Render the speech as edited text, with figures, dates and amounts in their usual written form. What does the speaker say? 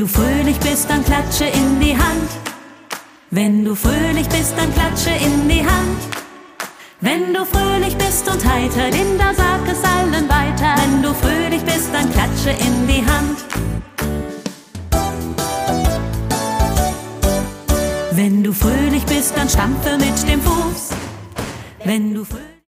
du fröhlich bist, dann klatsche in die Hand. Wenn du fröhlich bist, dann klatsche in die Hand. Wenn du fröhlich bist und heiter, Linda, sag es allen weiter. Wenn du fröhlich bist, dann klatsche in die Hand. Wenn du fröhlich bist, dann stampfe mit dem Fuß. Wenn du fröhlich